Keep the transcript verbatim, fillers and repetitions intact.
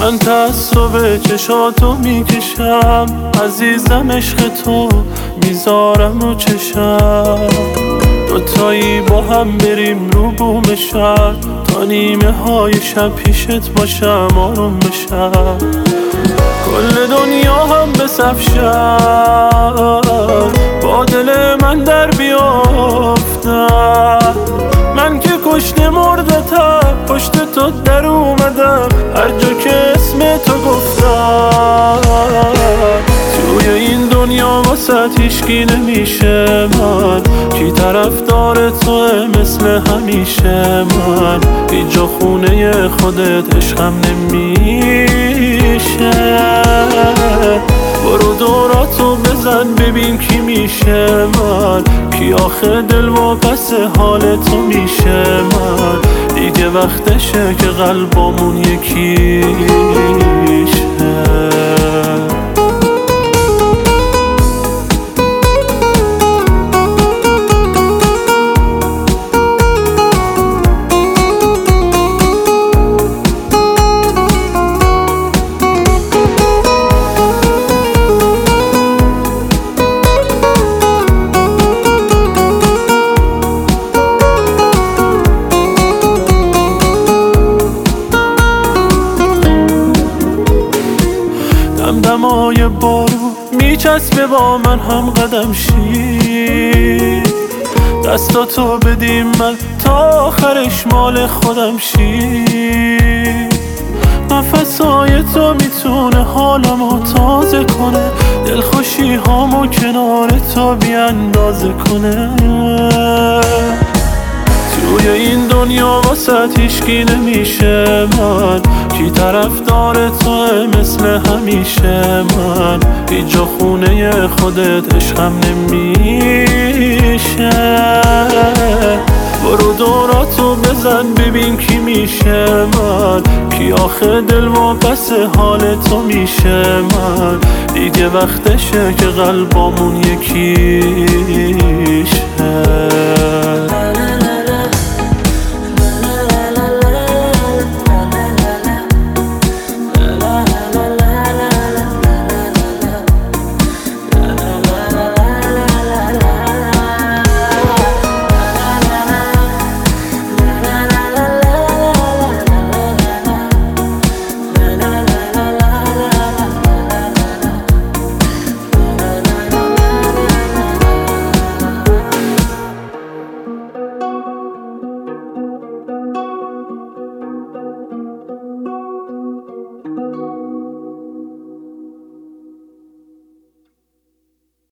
من تعصب چشاتو میکشم، عزیزم عشق تو میذارم رو چشم. دوتایی با هم بریم رو بوم شهر، تا نیمه های شب پیشت باشم آروم بشم. کل دنیا هم بسفشن، با دل من در بیافتن. من که کشته مردتم، پشت تو در اومدم، هر جا که اسم تو گفتم. توی این دنیا واسه هیچکی نمیشه من، کی طرفدار توه مثل همیشه من. اینجا خونه خودت عشقم نمیشه. برو دوراتو بزن ببین کی میشه من، کی آخه دل و پس حال تو میشه من. دیگه وقتشه که قلبامون یکیشه. دمای بارو میچسبه با من هم قدم شی، دستاتو بدیم من تا آخرش مال خودم شی. نفسای تو میتونه حالمو تازه کنه، دلخوشی هامو کنار تو بیاندازه کنه. توی این دنیا واسه هیچکی نمیشه من، کی طرفدار توه مثل همیشه من. اینجا خونه خودت عشقم نمیشه. برو دوراتو بزن ببین کی میشه من، کی آخه دل و پس حال تو میشه من. دیگه وقتشه که قلبامون یکیشه.